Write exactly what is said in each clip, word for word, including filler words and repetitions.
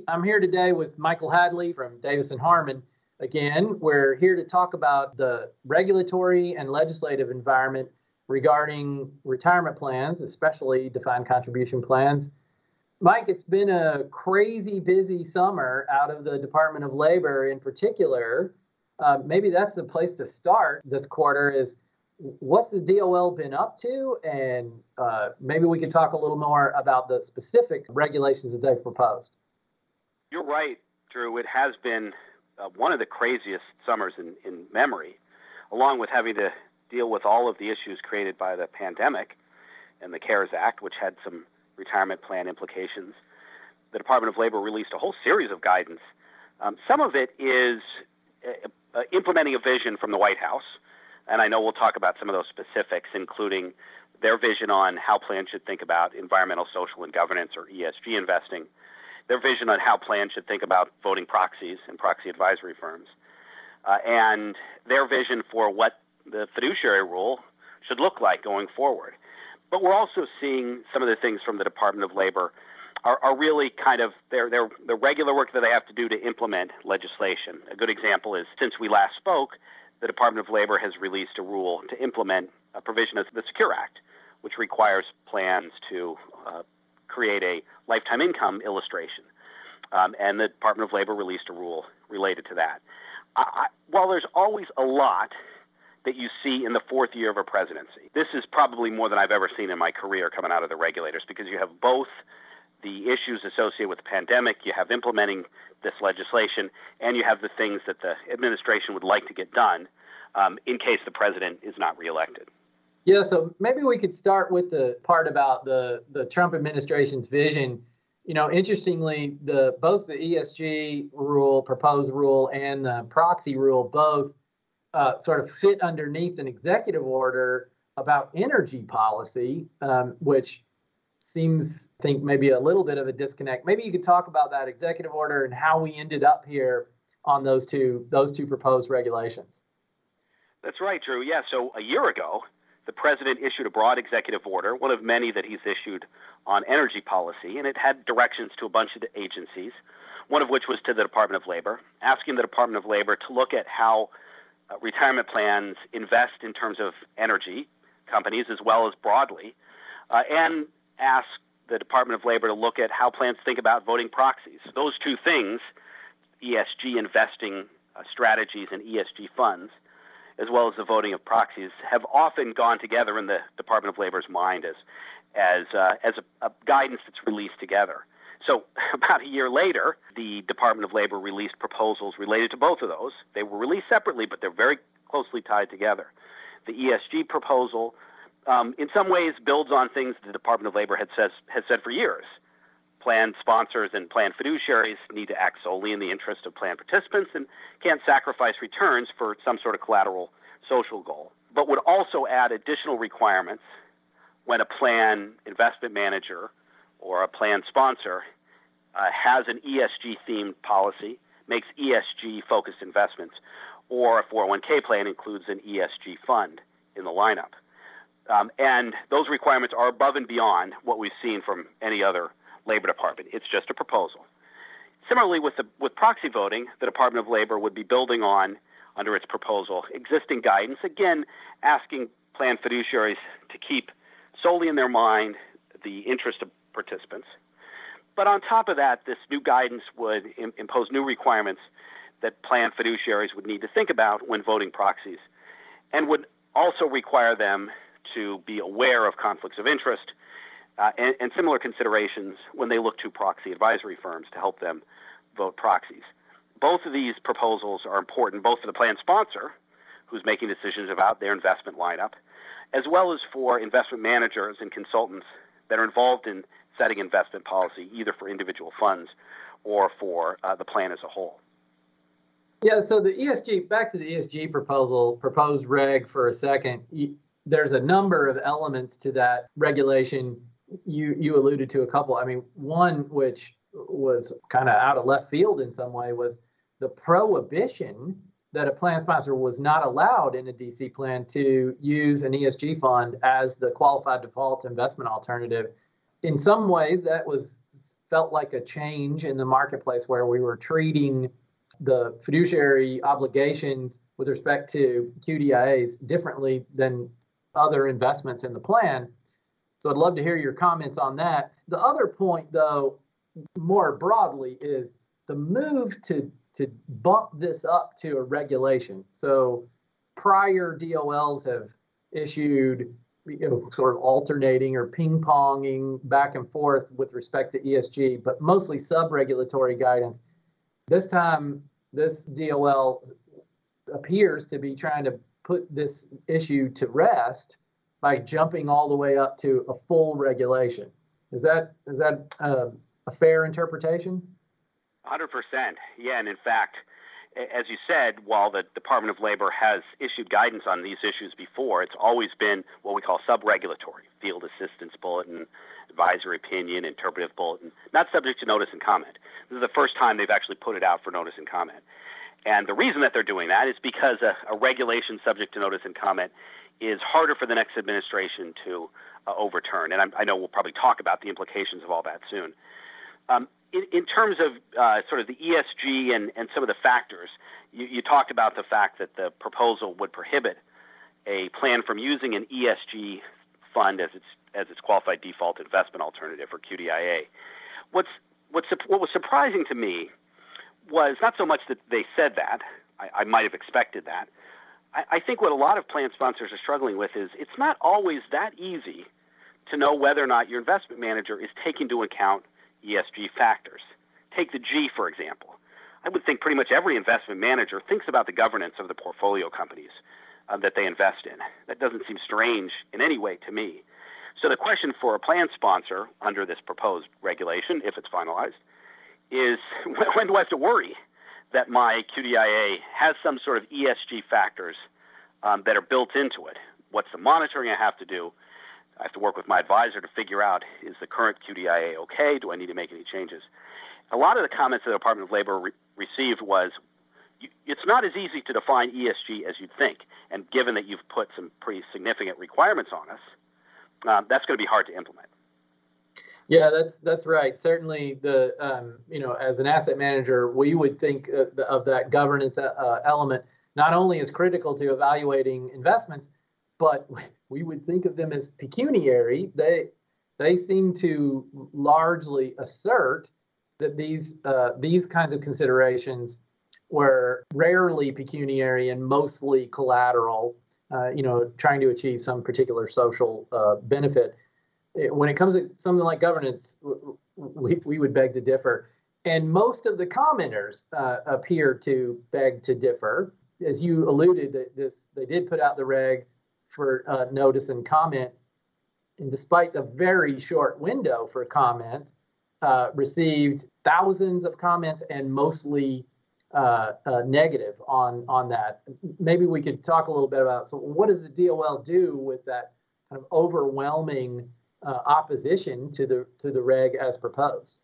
I'm here today with Michael Hadley from Davis and Harmon. Again, we're here to talk about the regulatory and legislative environment regarding retirement plans, especially defined contribution plans. Mike, it's been a crazy busy summer out of the Department of Labor in particular. Uh, maybe that's the place to start this quarter is what's the D O L been up to? And uh, maybe we could talk a little more about the specific regulations that they've proposed. You're right, Drew. It has been uh, one of the craziest summers in, in memory, along with having to deal with all of the issues created by the pandemic and the CARES Act, which had some retirement plan implications. The Department of Labor released a whole series of guidance. Um, some of it is uh, uh, implementing a vision from the White House, and I know we'll talk about some of those specifics, including their vision on how plans should think about environmental, social, and governance, or E S G investing, their vision on how plans should think about voting proxies and proxy advisory firms, uh, and their vision for what the fiduciary rule should look like going forward. But we're also seeing some of the things from the Department of Labor are, are really kind of their, their, the regular work that they have to do to implement legislation. A good example is since we last spoke, the Department of Labor has released a rule to implement a provision of the Secure Act, which requires plans to uh, create a lifetime income illustration. Um, and the Department of Labor released a rule related to that. I, I, while there's always a lot that you see in the fourth year of a presidency, this is probably more than I've ever seen in my career coming out of the regulators, because you have both the issues associated with the pandemic, you have implementing this legislation, and you have the things that the administration would like to get done um, in case the president is not reelected. Yeah, so maybe we could start with the part about the, the Trump administration's vision. You know, interestingly, the both the E S G rule, proposed rule, and the proxy rule both uh, sort of fit underneath an executive order about energy policy, um, which seems, I think, maybe a little bit of a disconnect. Maybe you could talk about that executive order and how we ended up here on those two those two proposed regulations. That's right, Drew. Yeah, so a year ago, the president issued a broad executive order, one of many that he's issued on energy policy, and it had directions to a bunch of agencies, one of which was to the Department of Labor, asking the Department of Labor to look at how uh, retirement plans invest in terms of energy companies as well as broadly, uh, and ask the Department of Labor to look at how plans think about voting proxies. Those two things, E S G investing uh, strategies and E S G funds, as well as the voting of proxies, have often gone together in the Department of Labor's mind as as uh, as a, a guidance that's released together. So about a year later, the Department of Labor released proposals related to both of those. They were released separately, but they're very closely tied together. The E S G proposal, um, in some ways, builds on things the Department of Labor had says, has said for years. Plan sponsors and plan fiduciaries need to act solely in the interest of plan participants and can't sacrifice returns for some sort of collateral social goal, but would also add additional requirements when a plan investment manager or a plan sponsor uh, has an E S G-themed policy, makes E S G-focused investments, or a four oh one k plan includes an E S G fund in the lineup. Um, and those requirements are above and beyond what we've seen from any other Labor Department. It's just a proposal. Similarly, with the with proxy voting, the Department of Labor would be building on, under its proposal, existing guidance, again, asking plan fiduciaries to keep solely in their mind the interest of participants. But on top of that, this new guidance would im- impose new requirements that plan fiduciaries would need to think about when voting proxies, and would also require them to be aware of conflicts of interest Uh, and, and similar considerations when they look to proxy advisory firms to help them vote proxies. Both of these proposals are important, both for the plan sponsor, who's making decisions about their investment lineup, as well as for investment managers and consultants that are involved in setting investment policy, either for individual funds or for uh, the plan as a whole. Yeah, so the E S G, back to the E S G proposal, proposed reg for a second, there's a number of elements to that regulation. You you alluded to a couple. I mean, one which was kind of out of left field in some way was the prohibition that a plan sponsor was not allowed in a D C plan to use an E S G fund as the qualified default investment alternative. In some ways, that was felt like a change in the marketplace where we were treating the fiduciary obligations with respect to Q D I As differently than other investments in the plan. So I'd love to hear your comments on that. The other point, though, more broadly, is the move to to bump this up to a regulation. So prior D O Ls have issued, you know, sort of alternating or ping-ponging back and forth with respect to E S G, but mostly sub-regulatory guidance. This time, this D O L appears to be trying to put this issue to rest by jumping all the way up to a full regulation. Is that is that uh, a fair interpretation? one hundred percent. Yeah, and in fact, as you said, while the Department of Labor has issued guidance on these issues before, it's always been what we call sub-regulatory, field assistance bulletin, advisory opinion, interpretive bulletin, not subject to notice and comment. This is the first time they've actually put it out for notice and comment. And the reason that they're doing that is because a, a regulation subject to notice and comment is harder for the next administration to uh, overturn. And I'm, I know we'll probably talk about the implications of all that soon. Um, in, in terms of uh, sort of the E S G and, and some of the factors, you, you talked about the fact that the proposal would prohibit a plan from using an E S G fund as its as its qualified default investment alternative, or Q D I A. What's what's what was surprising to me was not so much that they said that. I, I might have expected that. I, I think what a lot of plan sponsors are struggling with is it's not always that easy to know whether or not your investment manager is taking into account E S G factors. Take the G, for example. I would think pretty much every investment manager thinks about the governance of the portfolio companies uh, that they invest in. That doesn't seem strange in any way to me. So the question for a plan sponsor under this proposed regulation, if it's finalized, is when do I have to worry that my Q D I A has some sort of E S G factors um, that are built into it? What's the monitoring I have to do? I have to work with my advisor to figure out, is the current Q D I A okay? Do I need to make any changes? A lot of the comments the Department of Labor re- received was, you, it's not as easy to define E S G as you'd think. And given that you've put some pretty significant requirements on us, um, that's going to be hard to implement. Yeah, that's that's right. Certainly, the um, you know, as an asset manager, we would think of, of that governance uh, element not only as critical to evaluating investments, but we would think of them as pecuniary. They they seem to largely assert that these uh, these kinds of considerations were rarely pecuniary and mostly collateral. Uh, you know, trying to achieve some particular social uh, benefit. When it comes to something like governance, we, we would beg to differ. And most of the commenters uh, appear to beg to differ. As you alluded, that this they did put out the reg for uh, notice and comment. And despite the very short window for comment, uh, received thousands of comments and mostly uh, uh, negative on, on that. Maybe we could talk a little bit about, so what does the D O L do with that kind of overwhelming Uh, opposition to the to the reg as proposed?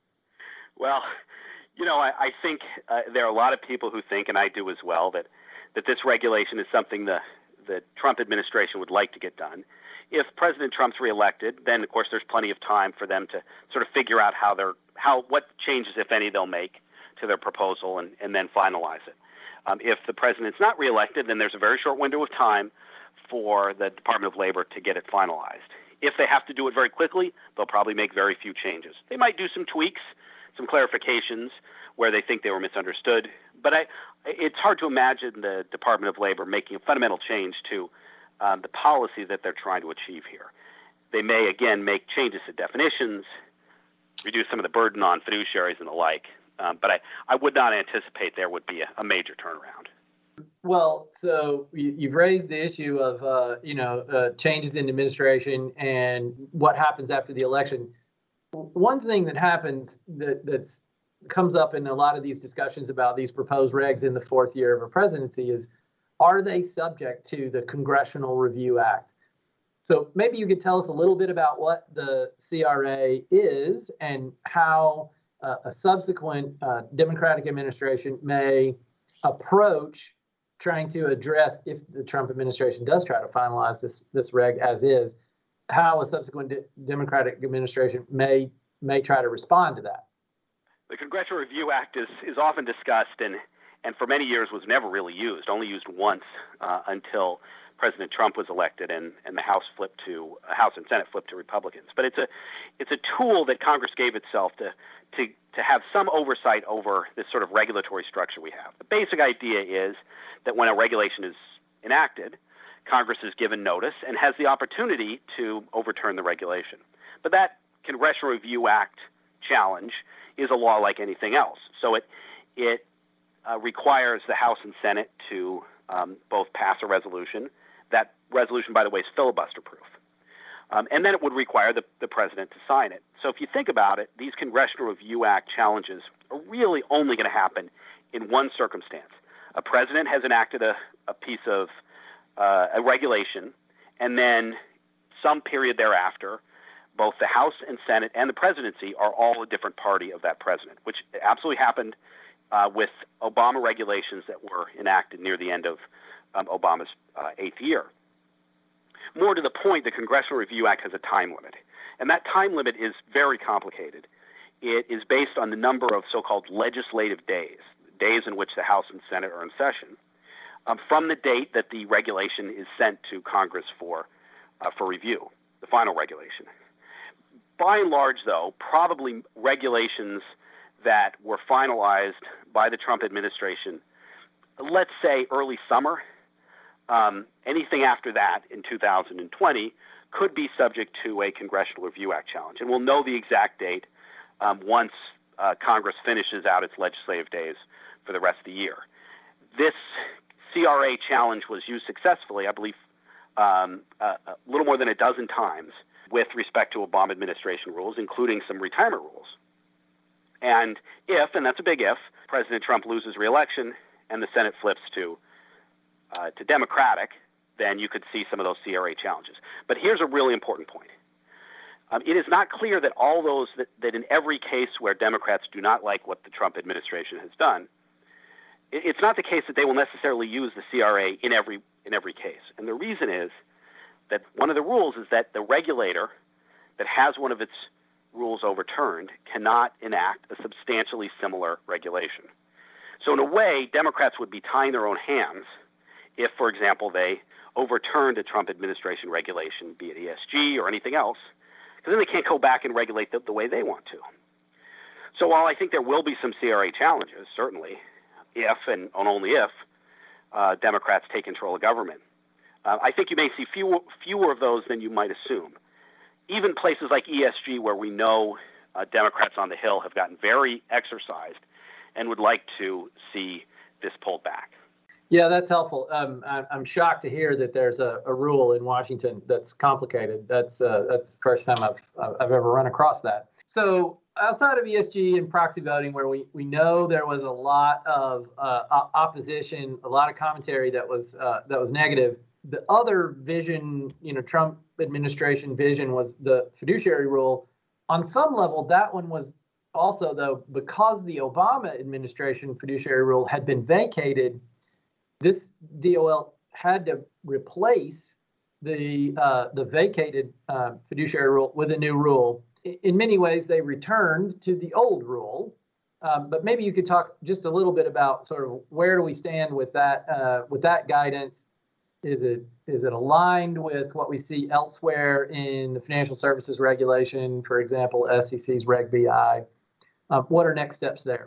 Well, you know, I, I think uh, there are a lot of people who think, and I do as well, that that this regulation is something the the Trump administration would like to get done. If President Trump's reelected, then of course there's plenty of time for them to sort of figure out how they're how what changes, if any, they'll make to their proposal and, and then finalize it. Um, if the president's not reelected, then there's a very short window of time for the Department of Labor to get it finalized. If they have to do it very quickly, they'll probably make very few changes. They might do some tweaks, some clarifications where they think they were misunderstood. But I, it's hard to imagine the Department of Labor making a fundamental change to um, the policy that they're trying to achieve here. They may, again, make changes to definitions, reduce some of the burden on fiduciaries and the like. Um, but I, I would not anticipate there would be a, a major turnaround. Well, so you, you've raised the issue of, uh, you know, uh, changes in administration and what happens after the election. One thing that happens that that's comes up in a lot of these discussions about these proposed regs in the fourth year of a presidency is, are they subject to the Congressional Review Act? So maybe you could tell us a little bit about what the C R A is and how uh, a subsequent uh, Democratic administration may approach trying to address, if the Trump administration does try to finalize this this reg as is, how a subsequent de- Democratic administration may may try to respond to that. The Congressional Review Act is, is often discussed and, and for many years was never really used, only used once uh, until President Trump was elected and, and the House flipped to uh, House and Senate flipped to Republicans. But it's a it's a tool that Congress gave itself to to to have some oversight over this sort of regulatory structure we have. The basic idea is that when a regulation is enacted, Congress is given notice and has the opportunity to overturn the regulation. But that Congressional Review Act challenge is a law like anything else. So it it uh, requires the House and Senate to um, both pass a resolution. That resolution, by the way, is filibuster-proof. Um, and then it would require the, the president to sign it. So if you think about it, these Congressional Review Act challenges are really only going to happen in one circumstance. A president has enacted a, a piece of uh, a regulation, and then some period thereafter, both the House and Senate and the presidency are all a different party of that president, which absolutely happened uh, with Obama regulations that were enacted near the end of um, Obama's uh, eighth year. More to the point, the Congressional Review Act has a time limit, and that time limit is very complicated. It is based on the number of so-called legislative days, days in which the House and Senate are in session, um, from the date that the regulation is sent to Congress for uh, for review, the final regulation. By and large, though, probably regulations that were finalized by the Trump administration, let's say early summer, um, anything after that in two thousand twenty could be subject to a Congressional Review Act challenge. And we'll know the exact date um, once uh, Congress finishes out its legislative days for the rest of the year. This C R A challenge was used successfully, I believe, um, a, a little more than a dozen times with respect to Obama administration rules, including some retirement rules. And if, and that's a big if, President Trump loses re-election and the Senate flips to uh, to Democratic, then you could see some of those C R A challenges. But here's a really important point. Um, it is not clear that all those, that, that in every case where Democrats do not like what the Trump administration has done, it, it's not the case that they will necessarily use the C R A in every in every case. And the reason is that one of the rules is that the regulator that has one of its rules overturned cannot enact a substantially similar regulation. So in a way, Democrats would be tying their own hands if, for example, they overturned a Trump administration regulation, be it E S G or anything else, because then they can't go back and regulate the, the way they want to. So while I think there will be some C R A challenges, certainly, if and only if uh, Democrats take control of government, uh, I think you may see fewer, fewer of those than you might assume. Even places like E S G, where we know uh, Democrats on the Hill have gotten very exercised and would like to see this pulled back. Yeah, that's helpful. Um, I, I'm shocked to hear that there's a, a rule in Washington that's complicated. That's uh, that's the first time I've I've ever run across that. So outside of E S G and proxy voting, where we, we know there was a lot of uh, opposition, a lot of commentary that was uh, that was negative, the other vision, you know, Trump administration vision was the fiduciary rule. On some level, that one was also, though, because the Obama administration fiduciary rule had been vacated, this D O L had to replace the uh, the vacated uh, fiduciary rule with a new rule. In many ways, they returned to the old rule. Um, but maybe you could talk just a little bit about sort of where do we stand with that uh, with that guidance. Is it is it aligned with what we see elsewhere in the financial services regulation, for example, S E C's Reg B I? Uh, what are next steps there?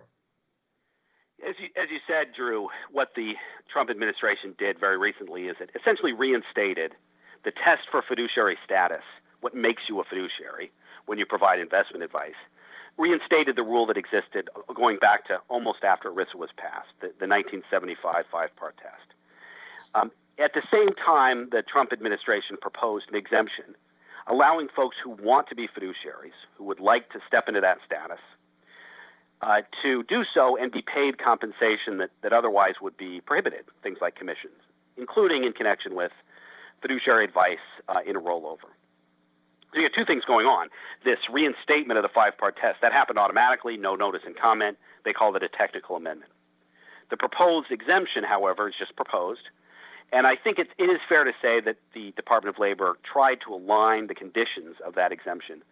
As you, as you said, Drew, what the Trump administration did very recently is it essentially reinstated the test for fiduciary status, what makes you a fiduciary when you provide investment advice, reinstated the rule that existed going back to almost after ERISA was passed, the, the nineteen seventy-five five-part test. Um, at the same time, the Trump administration proposed an exemption allowing folks who want to be fiduciaries, who would like to step into that status, Uh, to do so and be paid compensation that, that otherwise would be prohibited, things like commissions, including in connection with fiduciary advice uh, in a rollover. So you have two things going on. This reinstatement of the five-part test, that happened automatically, no notice and comment. They called it a technical amendment. The proposed exemption, however, is just proposed. And I think it, it is fair to say that the Department of Labor tried to align the conditions of that exemption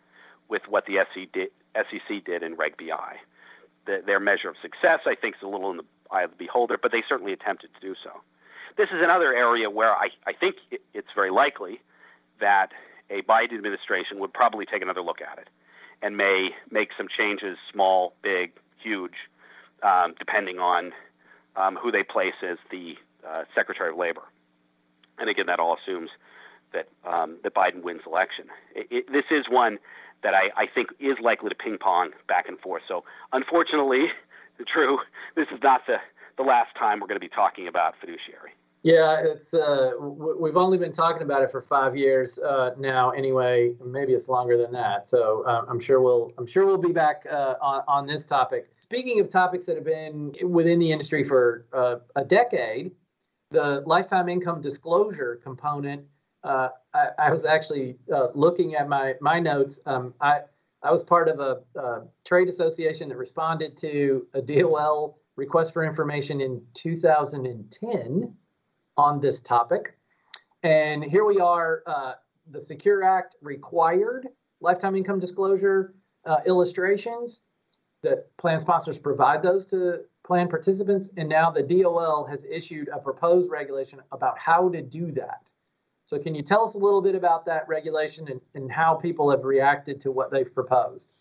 with what the S E C did in Reg B I. The, their measure of success, I think, is a little in the eye of the beholder, but they certainly attempted to do so. This is another area where I, I think it, it's very likely that a Biden administration would probably take another look at it and may make some changes, small, big, huge, um, depending on um, who they place as the uh, Secretary of Labor. And again, that all assumes that um, that Biden wins election. It, it, this is one that I, I think is likely to ping pong back and forth. So unfortunately, true, this is not the, the last time we're going to be talking about fiduciary. Yeah, it's uh, w- we've only been talking about it for five years uh, now. Anyway, maybe it's longer than that. So uh, I'm sure we'll I'm sure we'll be back uh, on on this topic. Speaking of topics that have been within the industry for uh, a decade, the lifetime income disclosure component. Uh, I, I was actually uh, looking at my my notes. Um, I I was part of a, a trade association that responded to a D O L request for information in two thousand ten. On this topic. And here we are, uh, the Secure Act required lifetime income disclosure uh, illustrations that plan sponsors provide those to plan participants. And now the D O L has issued a proposed regulation about how to do that. So can you tell us a little bit about that regulation and, and how people have reacted to what they've proposed?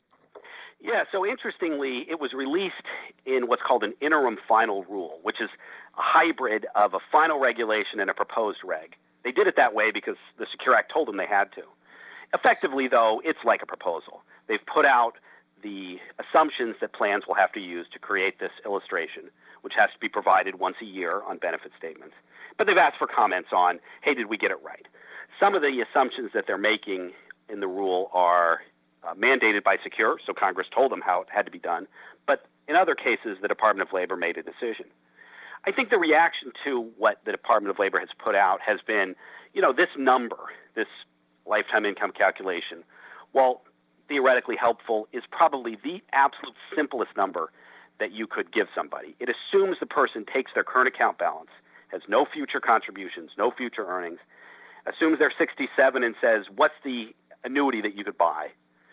Yeah, so interestingly, it was released in what's called an interim final rule, which is a hybrid of a final regulation and a proposed reg. They did it that way because the Secure Act told them they had to. Effectively, though, it's like a proposal. They've put out the assumptions that plans will have to use to create this illustration, which has to be provided once a year on benefit statements. But they've asked for comments on, hey, did we get it right? Some of the assumptions that they're making in the rule are Uh, mandated by Secure, so Congress told them how it had to be done. But in other cases, the Department of Labor made a decision. I think the reaction to what the Department of Labor has put out has been, you know, this number, this lifetime income calculation, while theoretically helpful, is probably the absolute simplest number that you could give somebody. It assumes the person takes their current account balance, has no future contributions, no future earnings, assumes they're sixty-seven and says, what's the annuity that you could buy?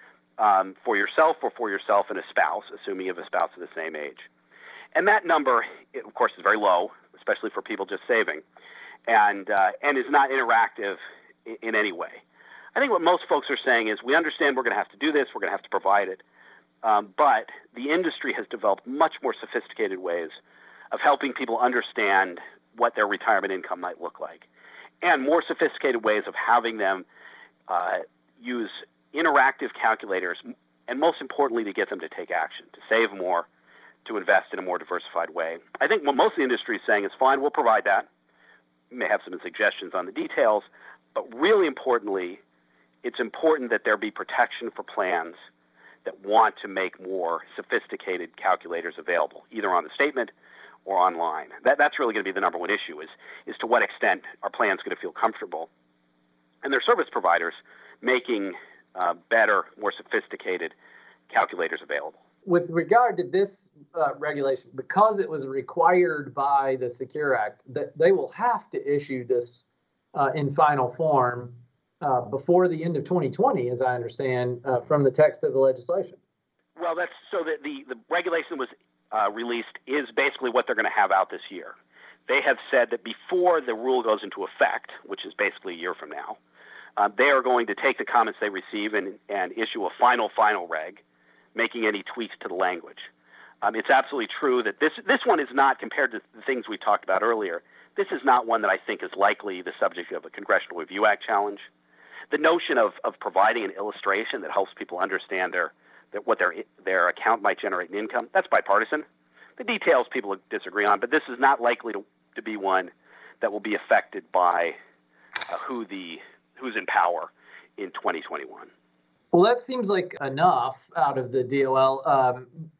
Um, for yourself or for yourself and a spouse, assuming you have a spouse of the same age. And that number, it, of course, is very low, especially for people just saving, and uh, and is not interactive in, in any way. I think what most folks are saying is we understand we're going to have to do this, we're going to have to provide it, um, but the industry has developed much more sophisticated ways of helping people understand what their retirement income might look like, and more sophisticated ways of having them uh, use interactive calculators, and most importantly, to get them to take action, to save more, to invest in a more diversified way. I think what most of the industry is saying is fine, we'll provide that. We may have some suggestions on the details, but really importantly, it's important that there be protection for plans that want to make more sophisticated calculators available, either on the statement or online. That, that's really going to be the number one issue, is, is to what extent are plans going to feel comfortable, and their service providers making Uh, better, more sophisticated calculators available. With regard to this uh, regulation, because it was required by the Secure Act, that they will have to issue this uh, in final form uh, before the end of twenty twenty, as I understand uh, from the text of the legislation. Well, that's so that the, the regulation was uh, released is basically what they're going to have out this year. They have said that before the rule goes into effect, which is basically a year from now, Uh, they are going to take the comments they receive and, and issue a final, final reg, making any tweaks to the language. Um, it's absolutely true that this this one is not, compared to the things we talked about earlier, this is not one that I think is likely the subject of a Congressional Review Act challenge. The notion of, of providing an illustration that helps people understand their, their what their their account might generate in income, that's bipartisan. The details people disagree on, but this is not likely to, to be one that will be affected by uh, who the who's in power in twenty twenty-one. Well, that seems like enough out of the D O L. Um,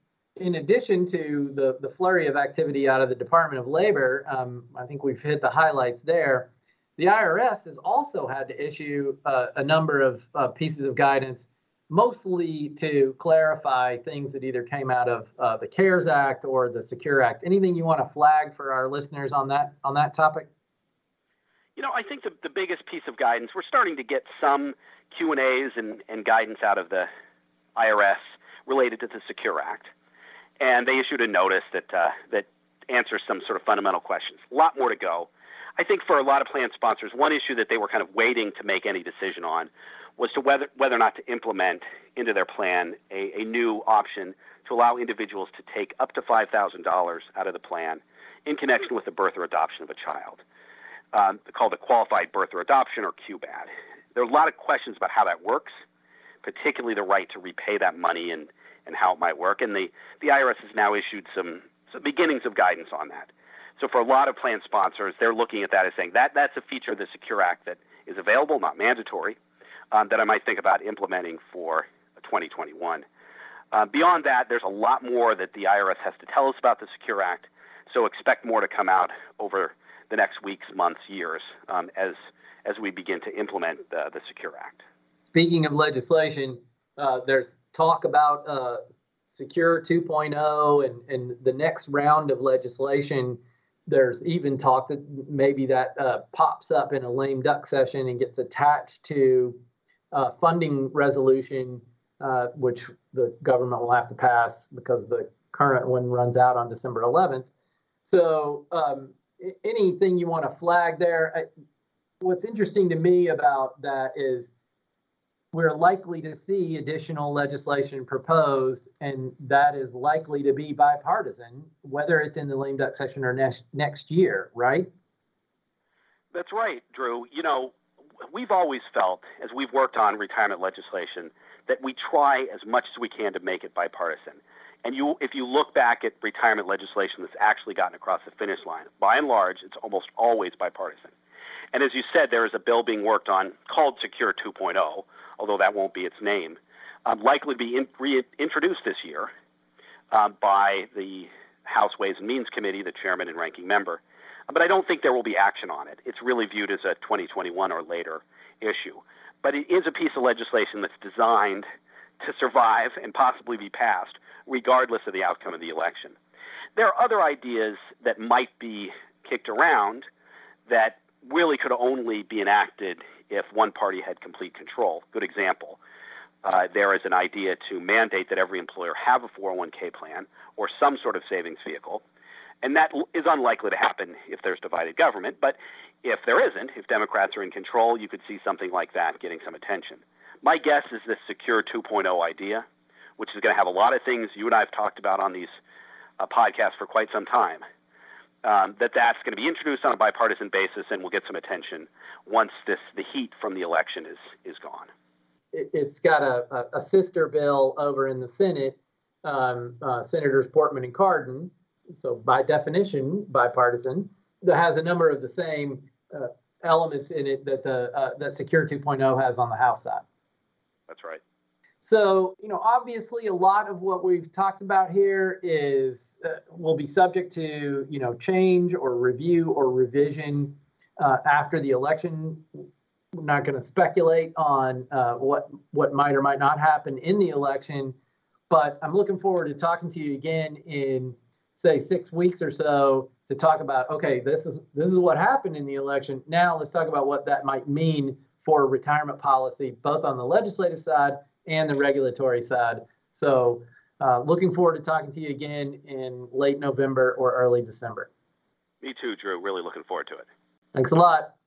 in addition to the, the flurry of activity out of the Department of Labor, um, I think we've hit the highlights there. The I R S has also had to issue uh, a number of uh, pieces of guidance, mostly to clarify things that either came out of uh, the CARES Act or the Secure Act. Anything you want to flag for our listeners on that on that topic? You know, I think the, the biggest piece of guidance, we're starting to get some Q and A's and, and guidance out of the I R S related to the Secure Act. And they issued a notice that uh, that answers some sort of fundamental questions. A lot more to go. I think for a lot of plan sponsors, one issue that they were kind of waiting to make any decision on was to whether whether or not to implement into their plan a, a new option to allow individuals to take up to five thousand dollars out of the plan in connection with the birth or adoption of a child, um, called the Qualified Birth or Adoption, or Q B A D. There are a lot of questions about how that works, particularly the right to repay that money and, and how it might work. And the, the I R S has now issued some, some beginnings of guidance on that. So for a lot of plan sponsors, they're looking at that as saying that that's a feature of the Secure Act that is available, not mandatory, um, that I might think about implementing for twenty twenty-one. Uh, beyond that, there's a lot more that the I R S has to tell us about the Secure Act, so expect more to come out over the next weeks, months, years, um, as as we begin to implement the, the Secure Act. Speaking of legislation, uh, there's talk about uh, Secure two point oh and, and the next round of legislation. There's even talk that maybe that uh, pops up in a lame duck session and gets attached to a funding resolution, uh, which the government will have to pass because the current one runs out on December eleventh. So um, anything you want to flag there? I, what's interesting to me about that is we're likely to see additional legislation proposed, and that is likely to be bipartisan, whether it's in the lame duck session or next next year, right? That's right, Drew. You know, we've always felt, as we've worked on retirement legislation, that we try as much as we can to make it bipartisan. And you, if you look back at retirement legislation that's actually gotten across the finish line, by and large, it's almost always bipartisan. And as you said, there is a bill being worked on called Secure two point oh, although that won't be its name, um, likely to be in, reintroduced this year uh, by the House Ways and Means Committee, the chairman and ranking member. But I don't think there will be action on it. It's really viewed as a twenty twenty-one or later issue. But it is a piece of legislation that's designed to survive and possibly be passed, regardless of the outcome of the election. There are other ideas that might be kicked around that really could only be enacted if one party had complete control. Good example, uh, there is an idea to mandate that every employer have a four oh one k plan or some sort of savings vehicle. And that is unlikely to happen if there's divided government. But if there isn't, if Democrats are in control, you could see something like that getting some attention. My guess is this Secure two point oh idea, which is going to have a lot of things you and I have talked about on these uh, podcasts for quite some time, um, that that's going to be introduced on a bipartisan basis and will get some attention once this the heat from the election is is gone. It's got a, a sister bill over in the Senate, um, uh, Senators Portman and Cardin. So by definition, bipartisan, that has a number of the same uh, elements in it that the uh, that Secure two point oh has on the House side. That's right. So, you know, obviously a lot of what we've talked about here is uh, will be subject to, you know, change or review or revision uh, after the election. We're not going to speculate on uh, what what might or might not happen in the election, but I'm looking forward to talking to you again in, say, six weeks or so to talk about, okay, this is this is what happened in the election. Now let's talk about what that might mean for retirement policy, both on the legislative side and the regulatory side. So uh, looking forward to talking to you again in late November or early December. Me too, Drew. Really looking forward to it. Thanks a lot.